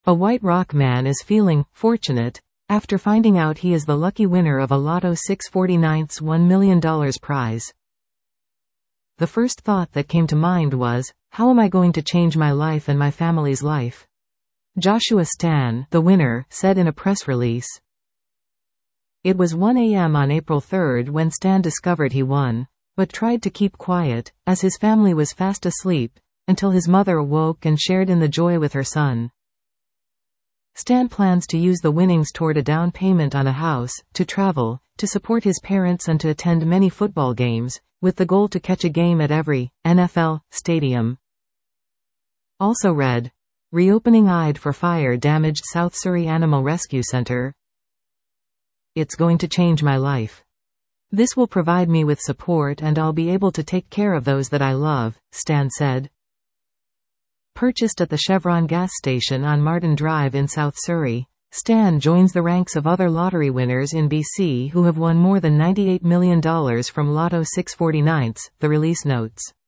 A White Rock man is feeling fortunate after finding out he is the lucky winner of a Lotto 649's $1 million prize. The first thought that came to mind was, how am I going to change my life and my family's life? Joshua Stan, the winner, said in a press release. It was 1 a.m. on April 3 when Stan discovered he won, but tried to keep quiet, as his family was fast asleep, until his mother awoke and shared in the joy with her son. Stan plans to use the winnings toward a down payment on a house, to travel, to support his parents and to attend many football games, with the goal to catch a game at every NFL stadium. Also read, reopening eyed for fire-damaged South Surrey Animal Rescue Center. It's going to change my life. This will provide me with support and I'll be able to take care of those that I love, Stan said. Purchased at the Chevron gas station on Martin Drive in South Surrey, Stan joins the ranks of other lottery winners in BC who have won more than $98 million from Lotto 649's, the release notes.